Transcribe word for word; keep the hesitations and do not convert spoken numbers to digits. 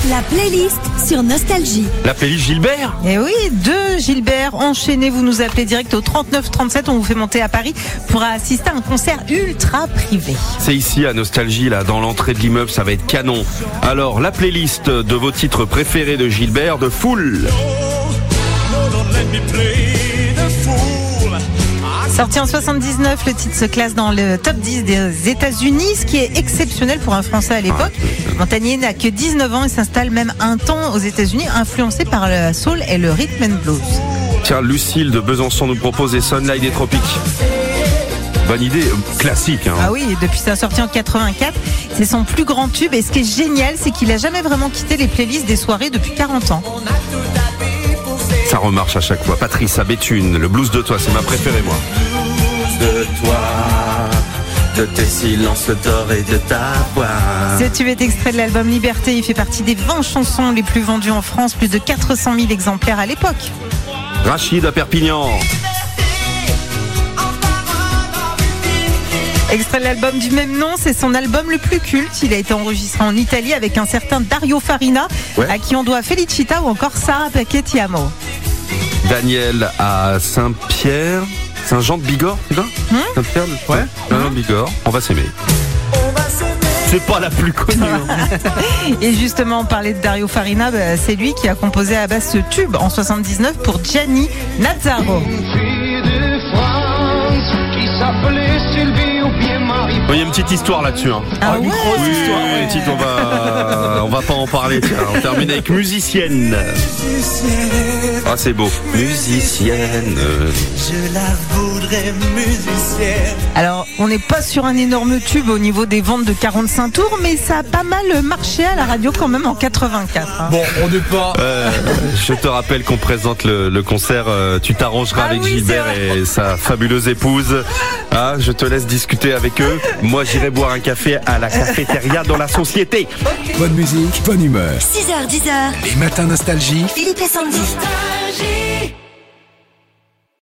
La playlist sur Nostalgie. La playlist Gilbert. Et oui, deux Gilbert enchaînés. Vous nous appelez direct au trente-neuf trente-sept. On vous fait monter à Paris pour assister à un concert ultra privé. C'est ici à Nostalgie, là, dans l'entrée de l'immeuble, ça va être canon. Alors, la playlist de vos titres préférés de Gilbert, de Fool. Sorti en soixante-dix-neuf, le titre se classe dans le top dix des États-Unis, ce qui est exceptionnel pour un Français à l'époque. Montagnier n'a que dix-neuf ans et s'installe même un temps aux États-Unis, influencé par le soul et le rhythm and blues. Tiens, Lucille de Besançon nous propose des Sunlight des Tropiques. Bonne idée, classique. Hein. Ah oui, depuis sa sortie en quatre-vingt-quatre, c'est son plus grand tube. Et ce qui est génial, c'est qu'il a jamais vraiment quitté les playlists des soirées depuis quarante ans. Ça remarche à chaque fois. Patrice à Béthune, le blues de toi, c'est ma préférée, moi. De toi, de tes silences d'or et de ta voix. Ce tube est extrait de l'album Liberté. Il fait partie des vingt chansons les plus vendues en France, plus de quatre cent mille exemplaires à l'époque. Rachid à Perpignan. Extrait de l'album du même nom, c'est son album le plus culte. Il a été enregistré en Italie avec un certain Dario Farina, ouais. à qui on doit Felicita ou encore Sarah Paquet-Tiamo. Daniel à Saint-Pierre, Saint-Jean de Bigorre, tu vois hum Saint-Pierre, ouais. Saint-Jean de Bigorre, on va s'aimer. C'est pas la plus connue. Et justement, on parlait de Dario Farina, bah, c'est lui qui a composé à la base ce tube en soixante-dix-neuf pour Gianni Nazzaro. Il y a une petite histoire là-dessus. Hein. Ah une ouais. grosse oui, histoire. Ouais. Petite, on va, on va pas en parler. Tiens, on termine avec musicienne. Ah, c'est beau. Musicienne. Je la voudrais musicienne. Alors, on n'est pas sur un énorme tube au niveau des ventes de quarante-cinq tours, mais ça a pas mal marché à la radio quand même en quatre-vingt-quatre. Hein. Bon, on n'est pas. Euh, je te rappelle qu'on présente le, le concert. Euh, tu t'arrangeras ah, avec oui, Gilbert et sa fabuleuse épouse. Ah, je te laisse discuter avec eux. Moi, j'irai boire un café à la cafétéria dans la société. Bonne musique, bonne humeur. six heures, dix heures. Les matins Nostalgie. Philippe et Sandy. Nostalgie.